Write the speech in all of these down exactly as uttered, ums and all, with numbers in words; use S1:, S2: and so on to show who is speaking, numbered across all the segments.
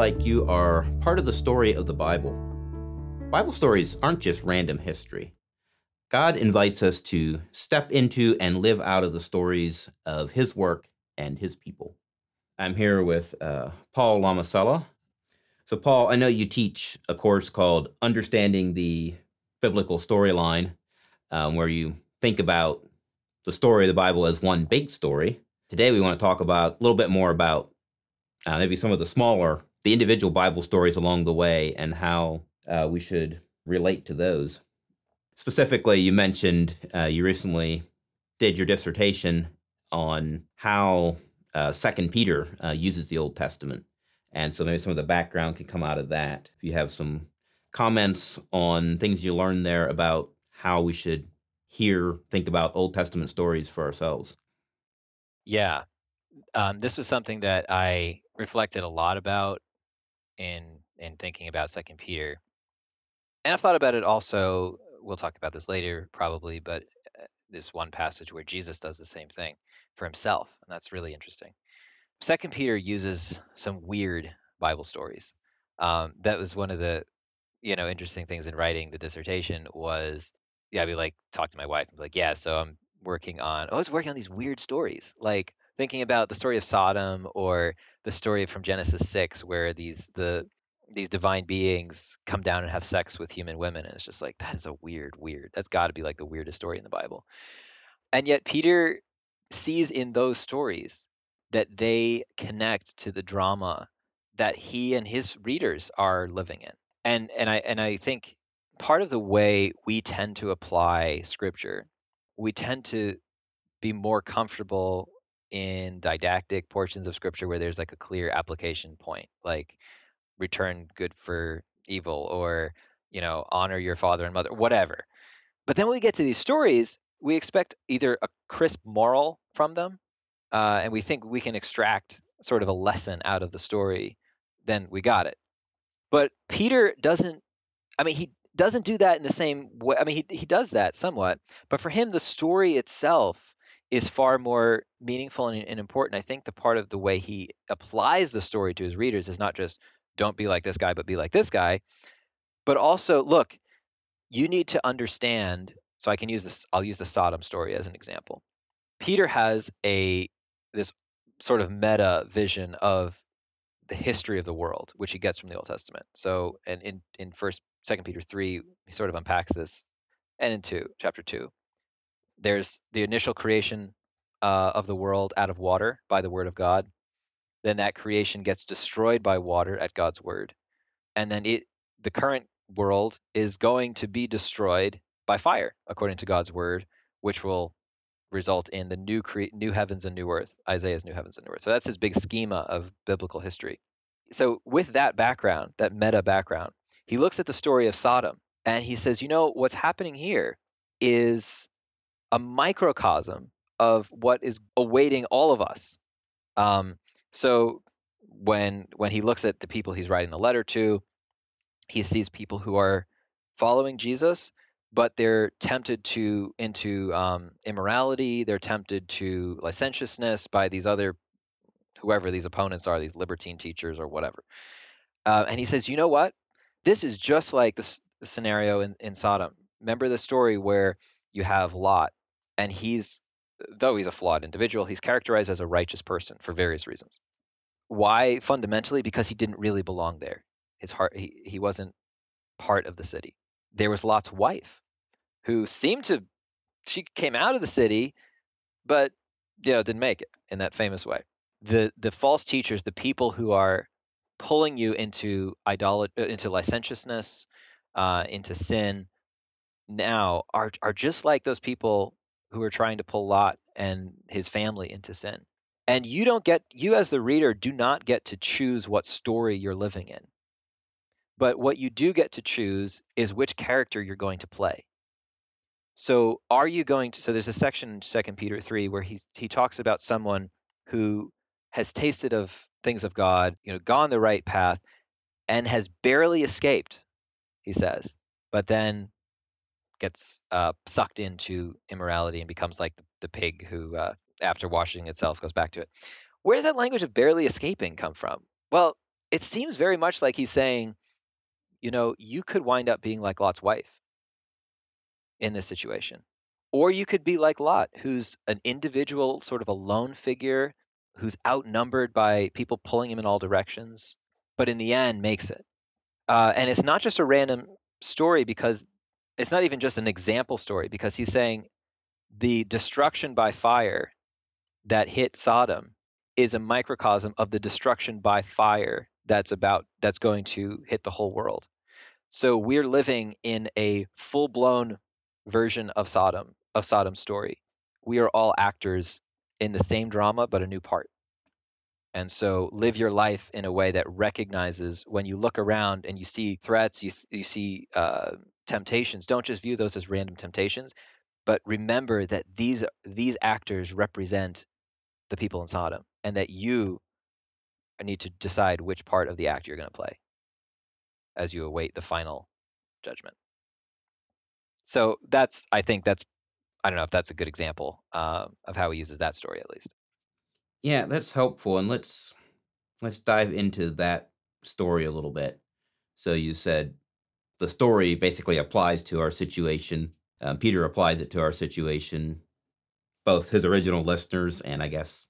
S1: like you are part of the story of the Bible. Bible stories aren't just random history. God invites us to step into and live out of the stories of His work and His people. I'm here with uh, Paul Lamasella. So, Paul, I know you teach a course called Understanding the Biblical Storyline, um, where you think about the story of the Bible as one big story. Today, we want to talk about a little bit more about uh, maybe some of the smaller, the individual Bible stories along the way and how uh, we should relate to those. Specifically, you mentioned uh, you recently did your dissertation on how uh, Second Peter uh, uses the Old Testament, and so maybe some of the background can come out of that. If you have some comments on things you learned there about how we should hear, think about Old Testament stories for ourselves.
S2: Yeah, um, this was something that I reflected a lot about in in thinking about Second Peter, and I've thought about it also. We'll talk about this later, probably, but uh, this one passage where Jesus does the same thing for himself, and that's really interesting. Second Peter uses some weird Bible stories. Um, that was one of the you know interesting things in writing the dissertation was yeah, I'd be like talk to my wife and be like, yeah, so I'm working on I was working on these weird stories, like thinking about the story of Sodom or the story from Genesis six where these the these divine beings come down and have sex with human women, and it's just like that is a weird weird that's got to be like the weirdest story in the Bible. And yet Peter sees in those stories that they connect to the drama that he and his readers are living in. And and I and I think part of the way we tend to apply scripture, we tend to be more comfortable in didactic portions of scripture where there's like a clear application point, like return good for evil or, you know, honor your father and mother, whatever. But then when we get to these stories, we expect either a crisp moral from them, uh, and we think we can extract sort of a lesson out of the story, then we got it. But Peter doesn't, I mean, he doesn't do that in the same way. I mean, he, he does that somewhat, but for him, the story itself is far more meaningful and, and important. I think the part of the way he applies the story to his readers is not just don't be like this guy, but be like this guy, but also look, you need to understand. So I can use this, I'll use the Sodom story as an example. Peter has a this sort of meta vision of the history of the world, which he gets from the Old Testament. So, and in in First, Second Peter three, he sort of unpacks this, and in two, chapter two, there's the initial creation uh, of the world out of water by the word of God. Then that creation gets destroyed by water at God's word, and then it the current world is going to be destroyed by fire according to God's word, which will result in the new cre- new heavens and new earth, Isaiah's new heavens and new earth. So that's his big schema of biblical history. So with that background, that meta background, he looks at the story of Sodom and he says, you know, what's happening here is a microcosm of what is awaiting all of us. Um, so when when he looks at the people he's writing the letter to, he sees people who are following Jesus, but they're tempted to into um, immorality. They're tempted to licentiousness by these other whoever these opponents are, these libertine teachers or whatever. Uh, and he says, you know what? This is just like the, s- the scenario in, in Sodom. Remember the story where you have Lot, and he's, though he's a flawed individual, he's characterized as a righteous person for various reasons. Why? Fundamentally, because he didn't really belong there. His heart, he, he wasn't part of the city. There was Lot's wife, who seemed to, she came out of the city, but you know didn't make it in that famous way. The the false teachers, the people who are pulling you into idolat into licentiousness, uh, into sin, now are are just like those people who are trying to pull Lot and his family into sin. And you don't get you as the reader do not get to choose what story you're living in. But what you do get to choose is which character you're going to play. So are you going to so there's a section in Second Peter three where he's he talks about someone who has tasted of things of God, you know, gone the right path and has barely escaped, he says, but then gets uh, sucked into immorality and becomes like the, the pig who, uh, after washing itself, goes back to it. Where does that language of barely escaping come from? Well, it seems very much like he's saying, you know, you could wind up being like Lot's wife in this situation. Or you could be like Lot, who's an individual, sort of a lone figure, who's outnumbered by people pulling him in all directions, but in the end makes it. Uh, and it's not just a random story, because it's not even just an example story, because he's saying the destruction by fire that hit Sodom is a microcosm of the destruction by fire that's about that's going to hit the whole world. So we're living in a full-blown version of Sodom, of Sodom's story. We are all actors in the same drama, but a new part. And so live your life in a way that recognizes when you look around and you see threats, you, you see uh, temptations, don't just view those as random temptations, but remember that these these actors represent the people in Sodom, and that you need to decide which part of the act you're going to play as you await the final judgment. So that's, I think that's, I don't know if that's a good example um, of how he uses that story, at least.
S1: Yeah, that's helpful, and let's let's dive into that story a little bit. So you said the story basically applies to our situation. Um, Peter applies it to our situation, both his original listeners and I guess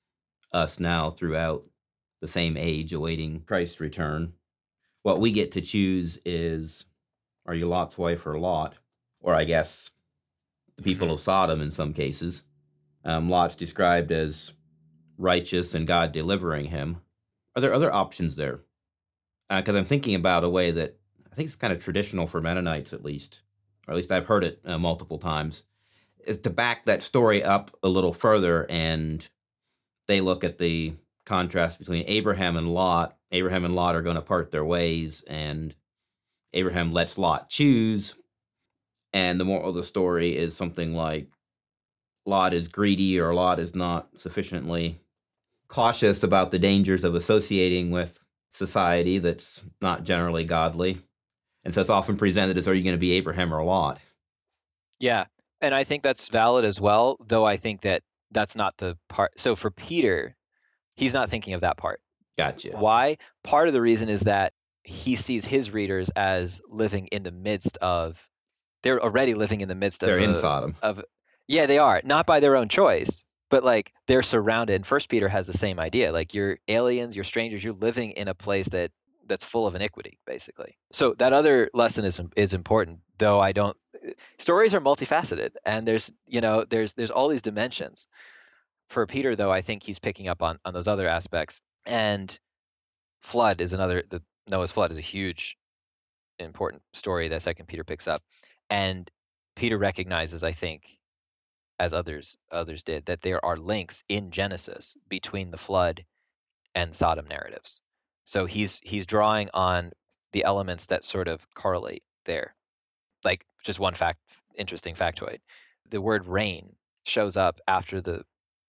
S1: us now throughout the same age awaiting Christ's return. What we get to choose is, are you Lot's wife or Lot? Or I guess the people
S2: hmm
S1: of Sodom in some cases. Um, Lot's described as righteous and God delivering him. Are there other options there? Because I'm thinking about a way that I think it's kind of traditional for Mennonites, at least, or at least I've heard it uh, multiple times, is to back that story up a little further, and they look at the contrast between Abraham and Lot. Abraham and Lot are going to part their ways, and Abraham lets Lot choose. And the moral of the story is something like Lot is greedy, or Lot is not sufficiently cautious about the dangers of associating with society that's not generally godly. And so it's often presented as, are you going to be Abraham or Lot?
S2: Yeah. And I think that's valid as well, though I think that that's not the part. So for Peter, he's not thinking of that part.
S1: Gotcha.
S2: Why? Part of the reason is that he sees his readers as living in the midst of, they're already living in the midst of
S1: They're in
S2: a,
S1: Sodom.
S2: of, yeah, they are, not by their own choice, but like they're surrounded. And First Peter has the same idea. Like, you're aliens, you're strangers, you're living in a place that that's full of iniquity, basically. So that other lesson is is important, though I don't. Stories are multifaceted, and there's you know there's there's all these dimensions. For Peter, though, I think he's picking up on on those other aspects. And flood is another. The Noah's flood is a huge, important story that Second Peter picks up, and Peter recognizes, I think, as others others did, that there are links in Genesis between the flood and Sodom narratives. So he's he's drawing on the elements that sort of correlate there. Like, just one fact, interesting factoid: the word rain shows up after the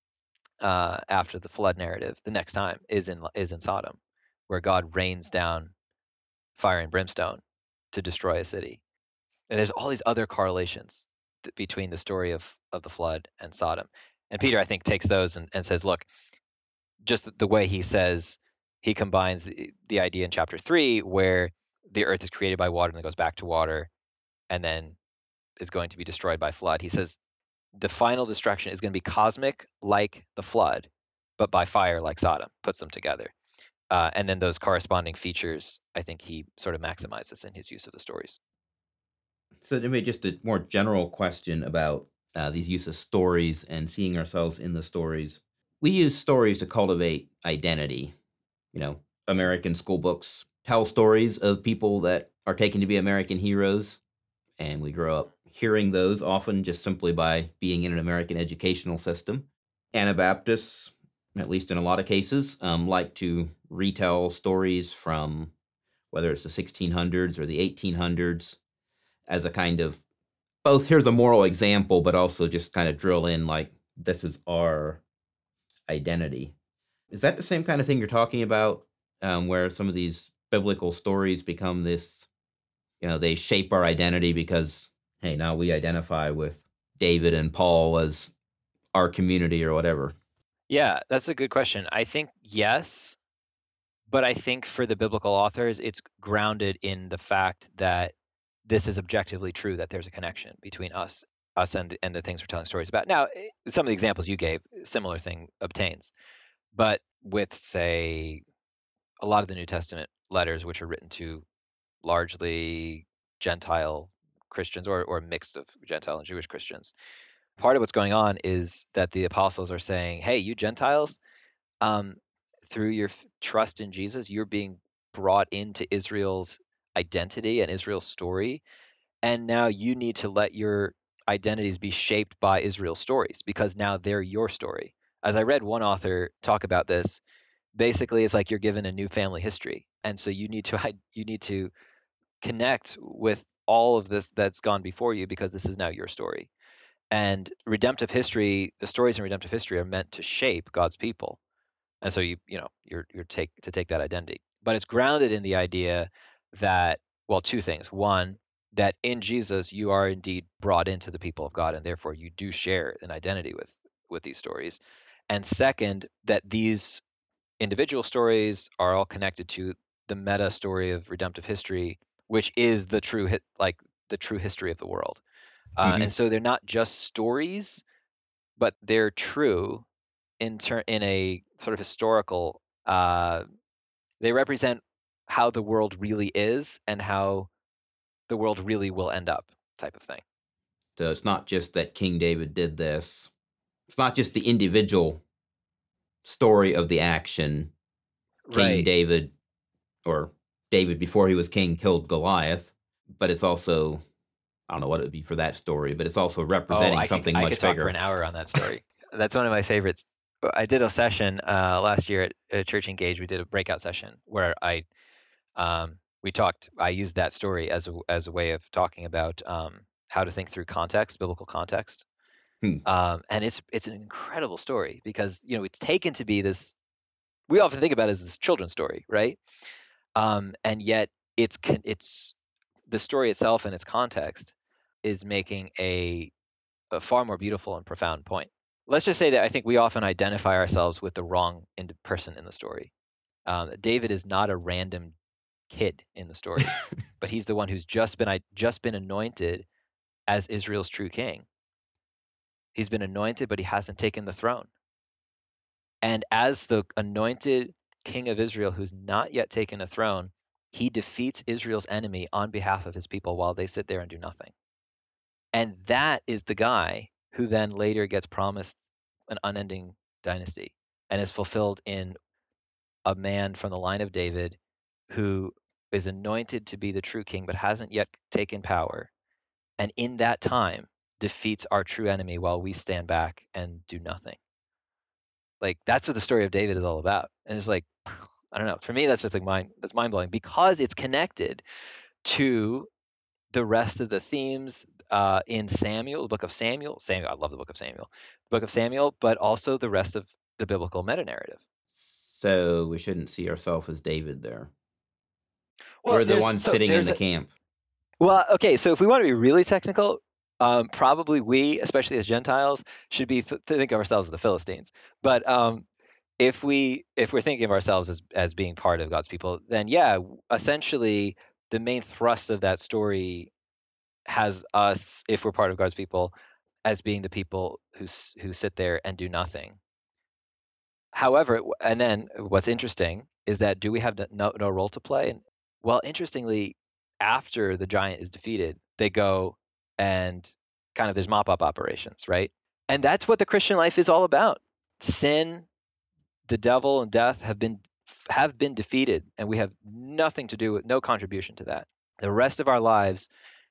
S2: uh, after the flood narrative. The next time is in is in Sodom, where God rains down fire and brimstone to destroy a city. And there's all these other correlations th- between the story of of the flood and Sodom. And Peter, I think, takes those and, and says, look, just the way he says, he combines the, the idea in chapter three, where the earth is created by water and then goes back to water, and then is going to be destroyed by flood. He says the final destruction is going to be cosmic, like the flood, but by fire, like Sodom. Puts them together. Uh, and then those corresponding features, I think he sort of maximizes in his use of the stories.
S1: So maybe just a more general question about uh, these use of stories and seeing ourselves in the stories. We use stories to cultivate identity. You know, American school books tell stories of people that are taken to be American heroes, and we grow up hearing those often just simply by being in an American educational system. Anabaptists, at least in a lot of cases, um, like to retell stories from whether it's the sixteen hundreds or the eighteen hundreds as a kind of both, here's a moral example, but also just kind of drill in like, this is our identity. Is that the same kind of thing you're talking about, um, where some of these biblical stories become this, you know, they shape our identity because, hey, now we identify with David and Paul as our community or whatever?
S2: Yeah, that's a good question. I think yes, But I think for the biblical authors, it's grounded in the fact that this is objectively true, that there's a connection between us us and the, and the things we're telling stories about. Now, eh, some of the examples you gave, similar thing obtains. But with, say, a lot of the New Testament letters, which are written to largely Gentile Christians or, or a mix of Gentile and Jewish Christians, part of what's going on is that the apostles are saying, hey, you Gentiles, um, through your f- trust in Jesus, you're being brought into Israel's identity and Israel's story. And now you need to let your identities be shaped by Israel's stories because now they're your story. As I read one author talk about this, basically it's like you're given a new family history. And so you need to you need to connect with all of this that's gone before you because this is now your story. And redemptive history, the stories in redemptive history are meant to shape God's people. And so you you know you're you're take to take that identity. But it's grounded in the idea that, well, two things. One, that in Jesus you are indeed brought into the people of God and therefore you do share an identity with with these stories. And second, that these individual stories are all connected to the meta story of redemptive history, which is the true hit like the true history of the world. Uh, and
S1: Hmm.
S2: so they're not just stories, but they're true in ter- in a sort of historical. Uh, they represent how the world really is and how the world really will end up, type of thing.
S1: So it's not just that King David did this. It's not just the individual story of the action. King
S2: Right.
S1: David, or David before he was king, killed Goliath, but it's also, I don't know what it would be for that story, but it's also
S2: Oh,
S1: representing
S2: I could
S1: something
S2: I
S1: much
S2: could talk for
S1: bigger.
S2: an hour on that story. That's one of my favorites. I did a session uh, last year at, at Church Engage. We did a breakout session where I um, we talked. I used that story as a as a way of talking about um, how to think through context, biblical context.
S1: Hmm.
S2: Um, and it's it's an incredible story because you know it's taken to be this. We often think about it as this children's story, right? Um, and yet it's con- it's the story itself and its context is making a, a far more beautiful and profound point. Let's just say that I think we often identify ourselves with the wrong ind- person in the story. Um, David is not a random kid in the story, but he's the one who's just been I just been anointed as Israel's true king. He's been anointed, but he hasn't taken the throne. And as the anointed king of Israel who's not yet taken a throne, he defeats Israel's enemy on behalf of his people while they sit there and do nothing. And that is the guy who then later gets promised an unending dynasty and is fulfilled in a man from the line of David who is anointed to be the true king but hasn't yet taken power. And in that time, defeats our true enemy while we stand back and do nothing. Like that's what the story of David is all about. And it's like, I don't know. For me, that's just like mind that's mind blowing because it's connected to the rest of the themes uh, in Samuel, the book of Samuel. Samuel, I love the book of Samuel, the book of Samuel, but also the rest of the biblical meta narrative.
S1: So we shouldn't see ourselves as David there.
S2: Well,
S1: We're the
S2: there's
S1: ones
S2: so
S1: sitting in
S2: there's
S1: the
S2: a
S1: camp.
S2: well, okay. So if we want to be really technical, um, probably we, especially as Gentiles, should be th- to think of ourselves as the Philistines. But um, if we if we're thinking of ourselves as as being part of God's people, then yeah, essentially the main thrust of that story has us, if we're part of God's people, as being the people who s- who sit there and do nothing. However, w- and then what's interesting is that do we have no no no role to play? And well, interestingly, after the giant is defeated, they go and kind of there's mop up operations, right? And that's what the Christian life is all about. Sin, the devil, and death have been have been defeated, and we have nothing to do with no contribution to that. The rest of our lives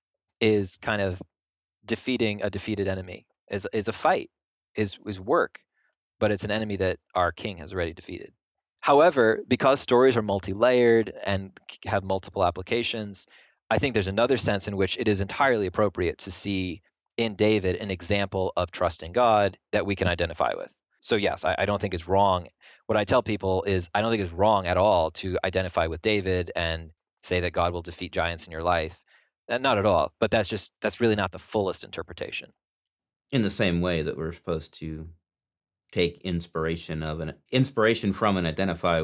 S2: is kind of defeating a defeated enemy. Is is a fight, is is work, but it's an enemy that our king has already defeated. However, because stories are multi-layered and have multiple applications, I think there's another sense in which it is entirely appropriate to see in David an example of trusting God that we can identify with. So yes, I, I don't think it's wrong. What I tell people is I don't think it's wrong at all to identify with David and say that God will defeat giants in your life. Uh, Not at all. But that's just that's really not the fullest interpretation.
S1: In the same way that we're supposed to take inspiration of an inspiration from and identify with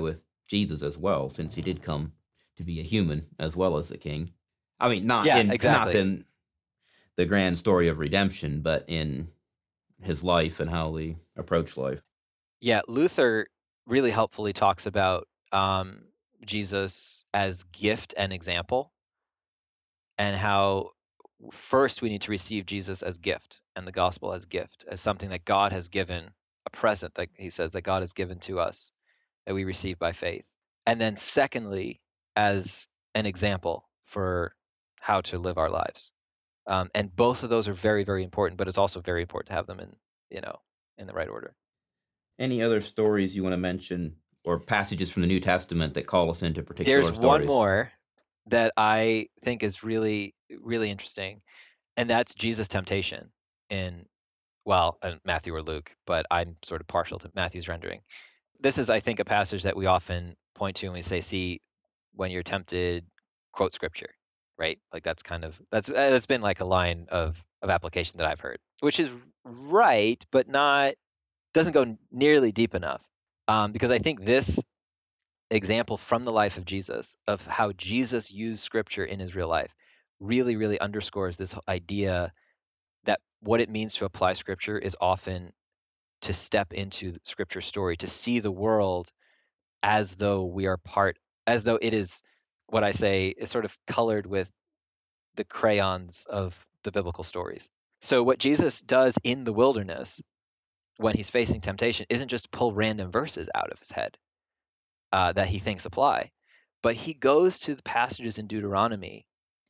S1: Jesus as well, since he did come to be a human as well as a king. I mean, not
S2: Yeah,
S1: in not
S2: exactly.
S1: in the grand story of redemption, but in his life and how we approach life.
S2: Yeah, Luther really helpfully talks about um, Jesus as gift and example, and how first we need to receive Jesus as gift and the gospel as gift, as something that God has given, a present that he says that God has given to us that we receive by faith. And then secondly, as an example for how to live our lives. Um, and both of those are very, very important, but it's also very important to have them in, you know, in the right order.
S1: Any other stories you want to mention or passages from the New Testament that call us into
S2: There's
S1: particular
S2: one
S1: stories?
S2: more that I think is really, really interesting, and that's Jesus' temptation in, well, uh, Matthew or Luke, but I'm sort of partial to Matthew's rendering. This is, I think, a passage that we often point to when we say, see, when you're tempted, quote scripture, right? Like that's kind of that's uh, that's been like a line of of application that I've heard, which is right, but not doesn't go nearly deep enough. Um, because I think this example from the life of Jesus, of how Jesus used scripture in his real life, really, really underscores this idea that what it means to apply scripture is often to step into the scripture story, to see the world as though we are part, as though it is what I say is sort of colored with the crayons of the biblical stories. So, what Jesus does in the wilderness when he's facing temptation isn't just pull random verses out of his head uh, that he thinks apply, but he goes to the passages in Deuteronomy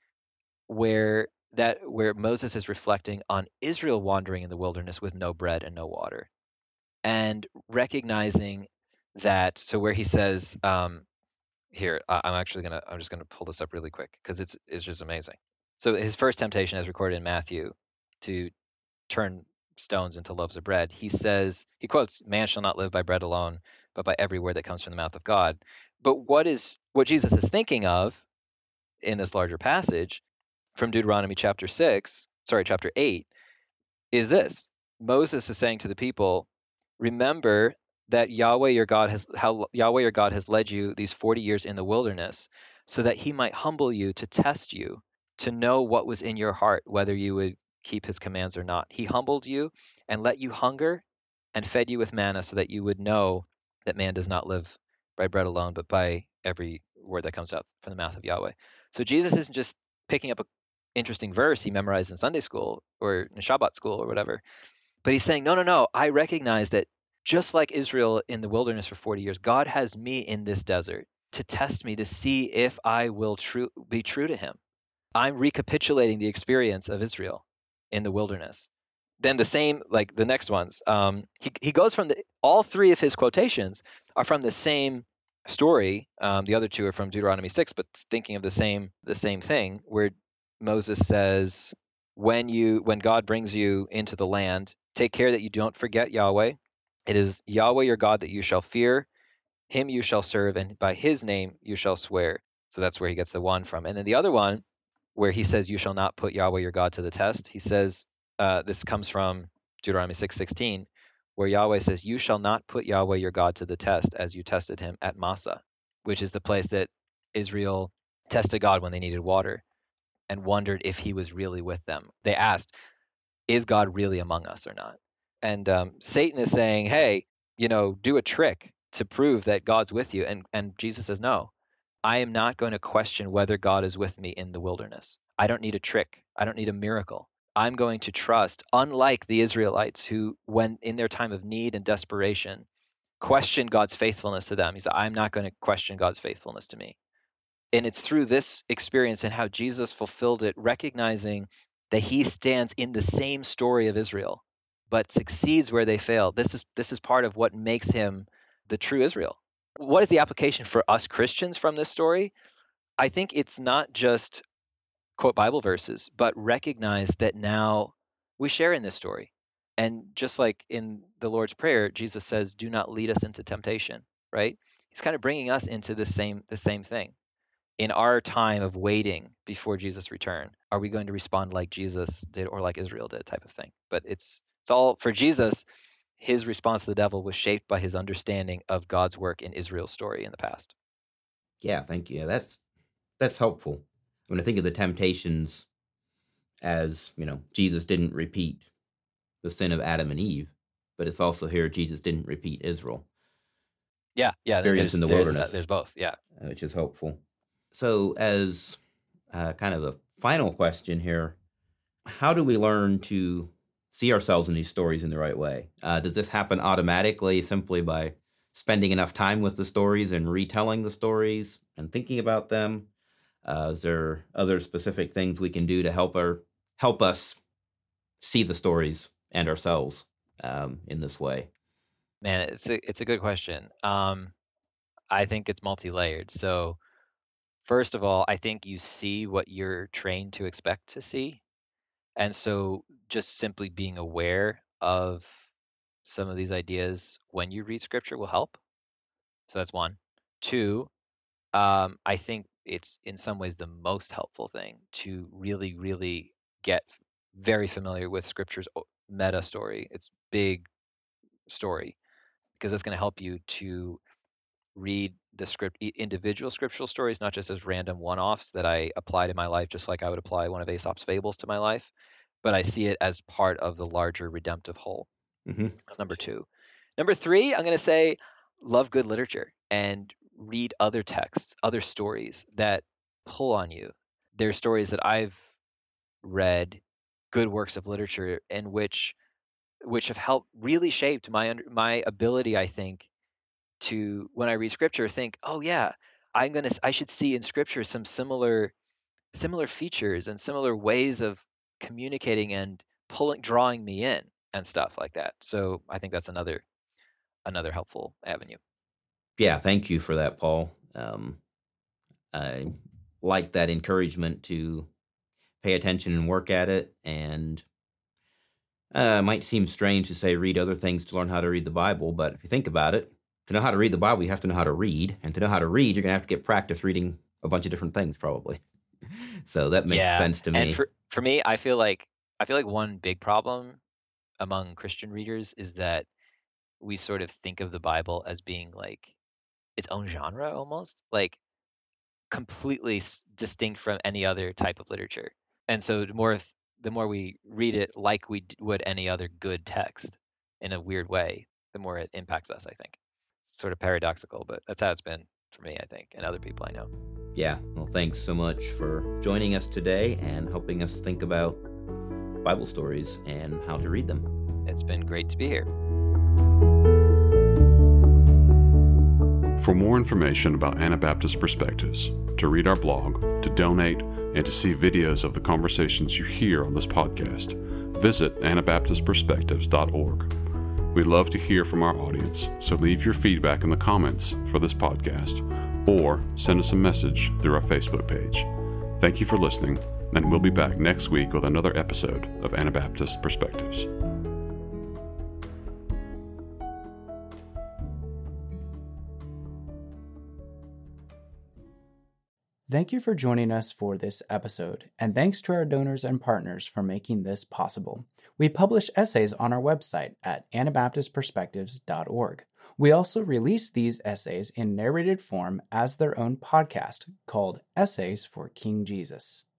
S2: where that where Moses is reflecting on Israel wandering in the wilderness with no bread and no water, and recognizing that. So where he says, um, here I- I'm actually gonna I'm just gonna pull this up really quick because it's it's just amazing. So his first temptation, as recorded in Matthew, to turn stones into loaves of bread, he says, he quotes, "Man shall not live by bread alone, but by every word that comes from the mouth of God." But what is what Jesus is thinking of in this larger passage from Deuteronomy chapter six, sorry, chapter eight, is this. Moses is saying to the people, remember that Yahweh your God has how Yahweh your God has led you these forty years in the wilderness so that he might humble you to test you, to know what was in your heart, whether you would keep his commands or not. He humbled you and let you hunger and fed you with manna so that you would know that man does not live by bread alone, but by every word that comes out from the mouth of Yahweh. So Jesus isn't just picking up a interesting verse he memorized in Sunday school or in Shabbat school or whatever. But he's saying, no, no, no. I recognize that just like Israel in the wilderness for forty years, God has me in this desert to test me to see if I will true, be true to him. I'm recapitulating the experience of Israel in the wilderness. Then the same, like the next ones, um, he, he goes from the, all three of his quotations are from the same story. Um, the other two are from Deuteronomy six, but thinking of the same the same thing, where Moses says, when you when God brings you into the land, take care that you don't forget Yahweh. It is Yahweh your God that you shall fear, him you shall serve, and by his name you shall swear. So that's where he gets the one from. And then the other one, where he says, you shall not put Yahweh your God to the test, he says, uh, this comes from Deuteronomy six sixteen, where Yahweh says, you shall not put Yahweh your God to the test as you tested him at Massa, which is the place that Israel tested God when they needed water and wondered if he was really with them. They asked, is God really among us or not? And um, Satan is saying, hey, you know, do a trick to prove that God's with you. And, and Jesus says, no, I am not going to question whether God is with me in the wilderness. I don't need a trick. I don't need a miracle. I'm going to trust, unlike the Israelites who, when in their time of need and desperation, questioned God's faithfulness to them. He said, I'm not going to question God's faithfulness to me. And it's through this experience and how Jesus fulfilled it, recognizing that he stands in the same story of Israel, but succeeds where they fail. This is this is part of what makes him the true Israel. What is the application for us Christians from this story? I think it's not just quote Bible verses, but recognize that now we share in this story. And just like in the Lord's Prayer, Jesus says, "Do not lead us into temptation." Right? He's kind of bringing us into the same the same thing. In our time of waiting before Jesus' return, are we going to respond like Jesus did or like Israel did, type of thing? But it's it's all for Jesus. his response to the devil was shaped by his understanding of God's work in Israel's story in the past.
S1: Yeah, thank you. Yeah, that's that's helpful. When I think of the temptations as, you know, Jesus didn't repeat the sin of Adam and Eve, but it's also here Jesus didn't repeat Israel.
S2: Yeah, yeah.
S1: Experience in
S2: There's
S1: the
S2: there's uh,
S1: wilderness,
S2: there's both. Yeah.
S1: uh, which is helpful. So, as uh, kind of a final question here, how do we learn to see ourselves in these stories in the right way? Uh, does this happen automatically simply by spending enough time with the stories and retelling the stories and thinking about them? Uh, is there other specific things we can do to help our help us see the stories and ourselves um, in this way?
S2: Man, it's a it's a good question. Um, I think it's multi-layered. So first of all, I think you see what you're trained to expect to see. And so just simply being aware of some of these ideas when you read scripture will help. So that's one. Two, um, I think it's in some ways the most helpful thing to really, really get very familiar with scripture's o- meta story, its big story, because that's going to help you to read the script i- individual scriptural stories, not just as random one-offs that I apply to my life, just like I would apply one of Aesop's fables to my life, but I see it as part of the larger redemptive whole.
S1: Hmm.
S2: That's number two. Number three, I'm going to say love good literature and read other texts, other stories that pull on you. There's stories that I've read, good works of literature, in which which have helped really shaped my under, my ability, I think, to when I read scripture, think, oh yeah, I'm gonna I should see in scripture some similar similar features and similar ways of communicating and pulling drawing me in and stuff like that. So I think that's another another helpful avenue.
S1: Yeah, thank you for that, Paul. Um, I like that encouragement to pay attention and work at it. And uh, it might seem strange to say read other things to learn how to read the Bible, but if you think about it, to know how to read the Bible, you have to know how to read. And to know how to read, you're going to have to get practice reading a bunch of different things, probably. So that makes
S2: Yeah,
S1: sense to
S2: and
S1: me.
S2: for for me, I feel like I feel like one big problem among Christian readers is that we sort of think of the Bible as being like its own genre almost, like completely s- distinct from any other type of literature. And so the more th- the more we read it like we d- would any other good text in a weird way, the more it impacts us, I think. It's sort of paradoxical, but that's how it's been for me, I think, and other people I know.
S1: Yeah, well, thanks so much for joining us today and helping us think about Bible stories and how to read them.
S2: It's been great to be here.
S3: For more information about Anabaptist Perspectives, to read our blog, to donate, and to see videos of the conversations you hear on this podcast, visit anabaptist perspectives dot org. We love to hear from our audience, so leave your feedback in the comments for this podcast or send us a message through our Facebook page. Thank you for listening, and we'll be back next week with another episode of Anabaptist Perspectives.
S4: Thank you for joining us for this episode, and thanks to our donors and partners for making this possible. We publish essays on our website at anabaptist perspectives dot org. We also release these essays in narrated form as their own podcast called Essays for King Jesus.